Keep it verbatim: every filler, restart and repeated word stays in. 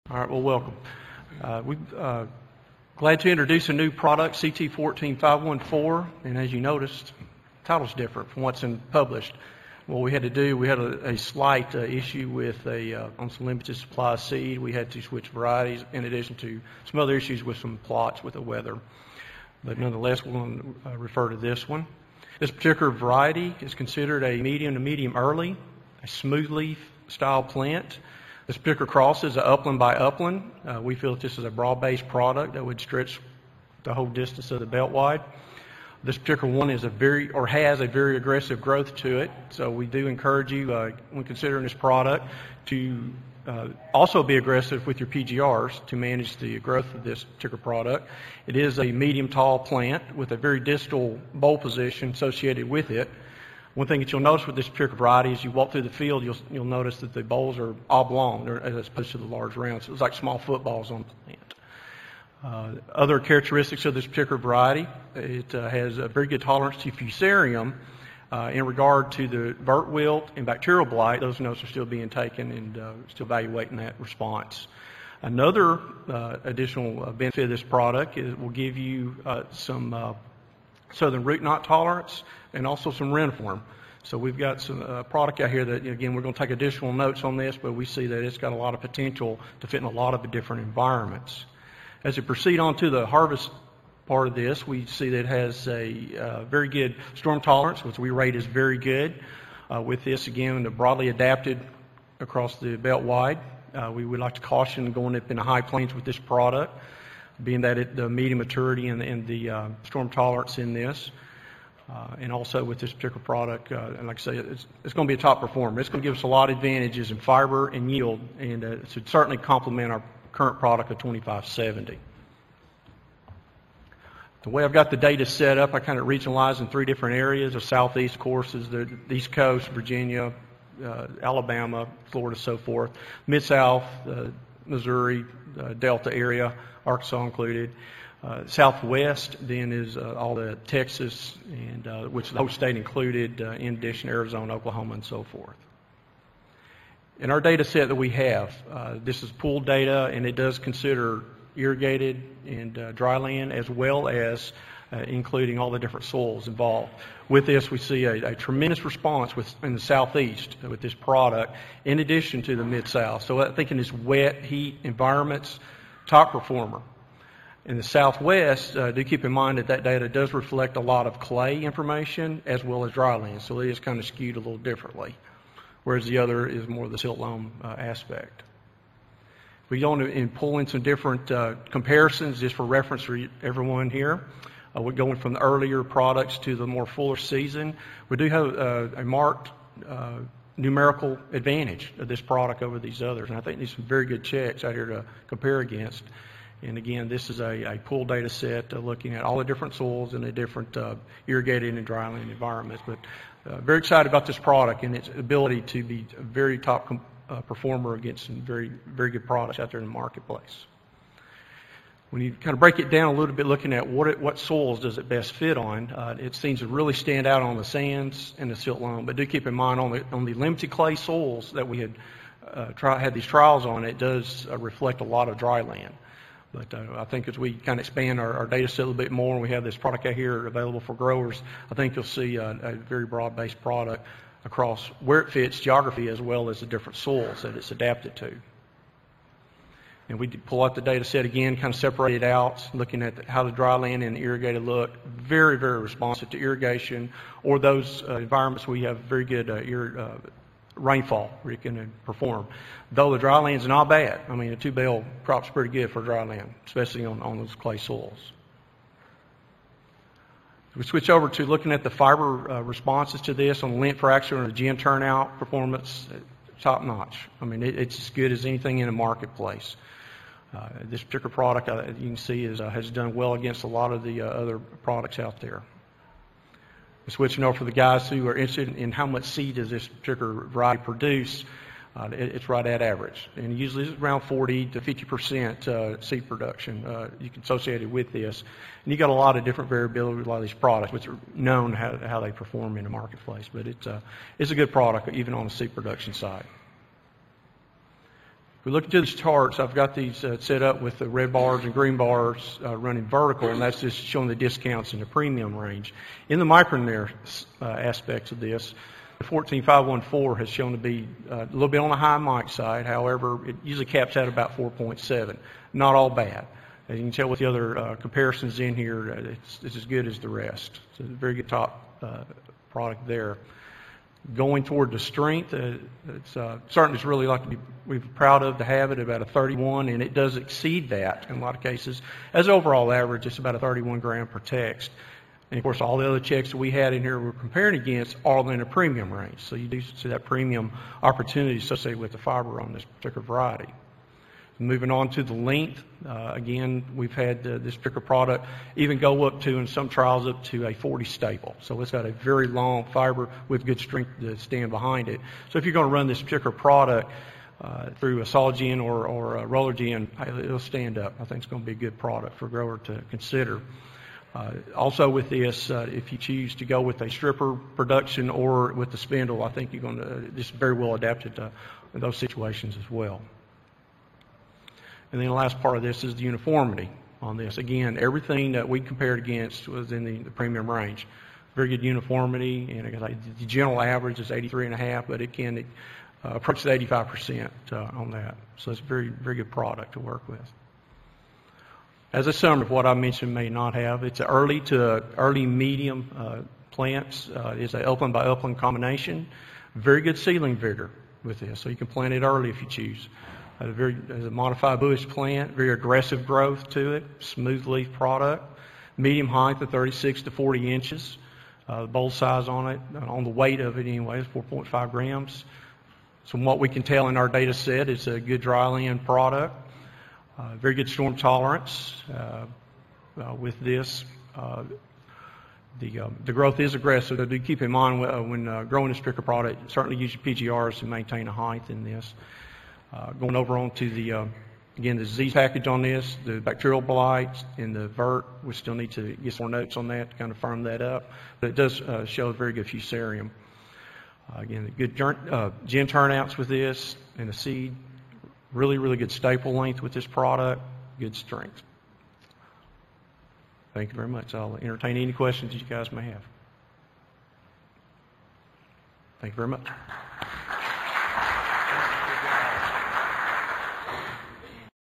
All right, well, welcome. Uh, we're uh, glad to introduce a new product, C T one four five one four, and as you noticed, the title's different from what's in published. What we had to do, we had a, a slight uh, issue with a uh, on some limited supply of seed. We had to switch varieties in addition to some other issues with some plots with the weather. But nonetheless, we're going to uh, refer to this one. This particular variety is considered a medium to medium early, a smooth leaf style plant. This particular cross is an upland by upland. Uh, we feel that this is a broad-based product that would stretch the whole distance of the beltwide. This particular one is a very, or has a very aggressive growth to it. So we do encourage you, uh, when considering this product, to uh, also be aggressive with your P G Rs to manage the growth of this particular product. It is a medium tall plant with a very distal bulb position associated with it. One thing that you'll notice with this particular variety is you walk through the field, you'll, you'll notice that the bowls are oblong as opposed to the large rounds. So it's like small footballs on the plant. Uh, other characteristics of this particular variety, it uh, has a very good tolerance to fusarium. Uh, in regard to the vert wilt and bacterial blight, those notes are still being taken and uh, still evaluating that response. Another uh, additional uh, benefit of this product is it will give you uh, some uh, southern root knot tolerance and also some reniform. So we've got some uh, product out here that, again, we're going to take additional notes on this, but we see that it's got a lot of potential to fit in a lot of different environments. As we proceed on to the harvest part of this, we see that it has a uh, very good storm tolerance, which we rate as very good. Uh, with this, again, broadly adapted across the belt wide. Uh, we would like to caution going up in the high plains with this product, being that it, the medium maturity and, and the uh, storm tolerance in this. Uh, and also with this particular product, uh, and like I say, it's, it's going to be a top performer. It's going to give us a lot of advantages in fiber and yield, and uh, it should certainly complement our current product of twenty-five seventy. The way I've got the data set up, I kind of regionalize in three different areas. The southeast, of course, is the East Coast, Virginia, uh, Alabama, Florida, so forth. Mid-South, uh, Missouri, uh, Delta area, Arkansas included. Uh, Southwest then is uh, all the Texas, and uh, which the whole state included, uh, in addition Arizona, Oklahoma, and so forth. In our data set that we have, uh, this is pooled data, and it does consider irrigated and uh, dry land, as well as uh, including all the different soils involved. With this, we see a, a tremendous response with, in the southeast with this product, in addition to the mid-south. So I think in this wet, heat environments, top performer. In the southwest, uh, do keep in mind that that data does reflect a lot of clay information as well as dry land, so it is kind of skewed a little differently, whereas the other is more of the silt loam uh, aspect. We go on and pull in some different uh, comparisons just for reference for everyone here. Uh, we're going from the earlier products to the more fuller season. We do have uh, a marked uh, numerical advantage of this product over these others, and I think there's some very good checks out here to compare against. And again, this is a, a pool data set uh, looking at all the different soils and the different uh, irrigated and dryland environments. But uh, very excited about this product and its ability to be a very top com- uh, performer against some very, very good products out there in the marketplace. When you kind of break it down a little bit, looking at what it, what soils does it best fit on, uh, it seems to really stand out on the sands and the silt loam. But do keep in mind on the on the limited clay soils that we had uh, try, had these trials on, it does uh, reflect a lot of dry land. But uh, I think as we kind of expand our, our data set a little bit more, and we have this product out here available for growers, I think you'll see a, a very broad-based product across where it fits, geography, as well as the different soils that it's adapted to. And we pull out the data set again, kind of separate it out, looking at how the dry land and the irrigated look. Very, very responsive to irrigation or those uh, environments where you have very good uh, ir- uh, rainfall where you can uh, perform. Though the dry land's not bad. I mean, a two-bale crop's pretty good for dry land, especially on, on those clay soils. We switch over to looking at the fiber uh, responses to this on the lint fracture and the gin turnout performance, uh, top notch. I mean, it, it's as good as anything in the marketplace. Uh, this particular product, uh, you can see, is, uh, has done well against a lot of the uh, other products out there. We're switching over for the guys who are interested in how much seed does this particular variety produce. Uh, it, it's right at average, and usually it's around forty to fifty percent uh, seed production uh, you can associate it with this. And you got a lot of different variability with a lot of these products, which are known how, how they perform in the marketplace. But it's uh, it's a good product even on the seed production side. If we look at these charts, I've got these uh, set up with the red bars and green bars uh, running vertical, and that's just showing the discounts in the premium range. In the micronear uh, aspects of this, the fourteen five one four has shown to be uh, a little bit on the high mic side. However, it usually caps out about four point seven. Not all bad. As you can tell with the other uh, comparisons in here, it's, it's as good as the rest. It's a very good top uh, product there. Going toward the strength, uh, it's uh, starting to really like to be we're proud of to have it about a thirty-one, and it does exceed that in a lot of cases. As overall average, it's about a thirty-one gram per text. And of course, all the other checks that we had in here we're comparing against are in a premium range. So you do see that premium opportunity associated with the fiber on this particular variety. Moving on to the length, uh, again, we've had uh, this particular product even go up to, in some trials, up to a forty staple. So it's got a very long fiber with good strength to stand behind it. So if you're going to run this particular product uh, through a solid gen or, or a roller gen, it'll stand up. I think it's going to be a good product for a grower to consider. Uh, also with this, uh, if you choose to go with a stripper production or with the spindle, I think you're going to, this is very well adapted to those situations as well. And then the last part of this is the uniformity on this. Again, everything that we compared against was in the, the premium range. Very good uniformity, and like the general average is eighty-three and a half, but it can uh, approach the eighty-five percent uh, on that. So it's a very, very good product to work with. As a summary of what I mentioned may not have, it's an early to early medium uh, plants. Uh, it's an upland by upland combination. Very good seedling vigor with this, so you can plant it early if you choose. A very as a modified bush plant, very aggressive growth to it, smooth leaf product, medium height of thirty-six to forty inches, uh, bowl size on it, on the weight of it anyway, is four point five grams. So from what we can tell in our data set, it's a good dryland product, uh, very good storm tolerance uh, uh, with this. Uh, the, uh, the growth is aggressive, so do keep in mind uh, when uh, growing this particular product, certainly use your P G Rs to maintain a height in this. Uh, going over on to the, uh, again, the disease package on this, the bacterial blight and the vert, we still need to get some more notes on that to kind of firm that up. But it does uh, show a very good fusarium. Uh, again, good uh, gen turnouts with this and the seed. Really, really good staple length with this product. Good strength. Thank you very much. I'll entertain any questions that you guys may have. Thank you very much.